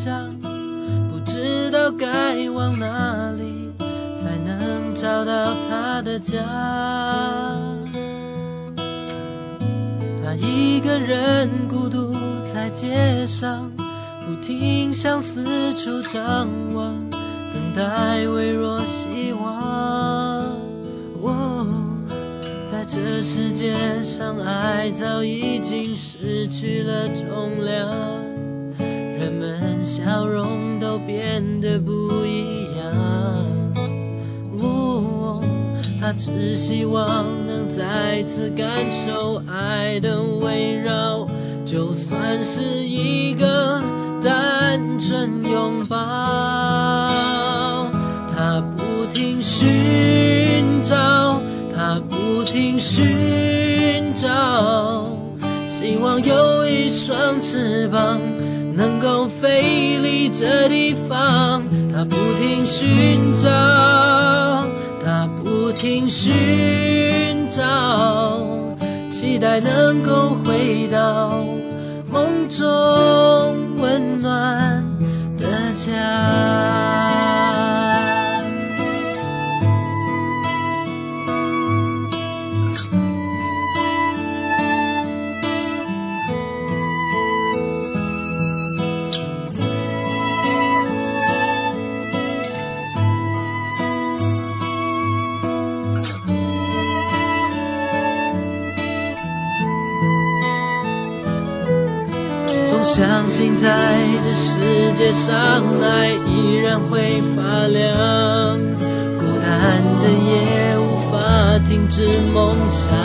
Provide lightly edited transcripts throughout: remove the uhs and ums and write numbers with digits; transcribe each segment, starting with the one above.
向，不知道该往哪里才能找到他的家。他一个人孤独在街上，不停向四处张望，等待微弱希望。在这世界上，爱早已经失去了重量，人们笑容都变得不一样。他只希望能再次感受爱的围绕，就算是一个单纯拥抱。他不停寻找，他不停寻找，希望有一双翅膀能够飞离这地方。他不停寻找，他不停寻找，期待能够回到梦中温暖的家。相信在这世界上，爱依然会发亮，孤单的夜无法停止梦想。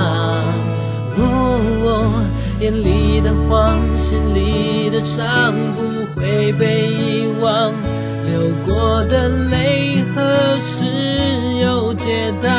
眼里的慌，心里的伤不会被遗忘，流过的泪何时有解答？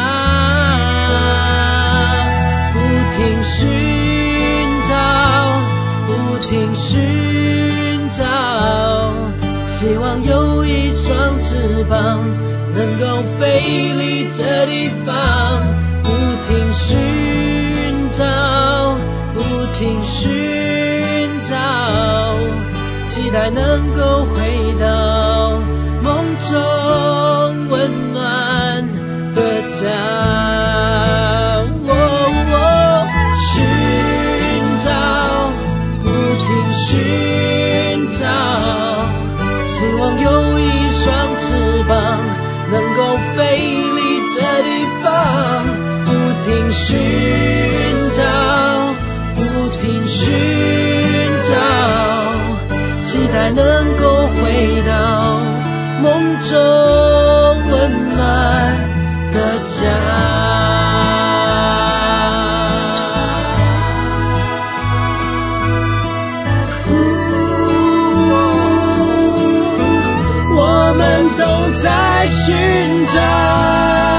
不停寻找，不停寻找，希望有一双翅膀能够飞离这地方。不停寻找，不停寻找，期待能够回到梦中温暖的家。寻找，希望有一双翅膀能够飞离这地方。不停寻找，不停寻找，期待能够回到梦中温暖的家。在寻找。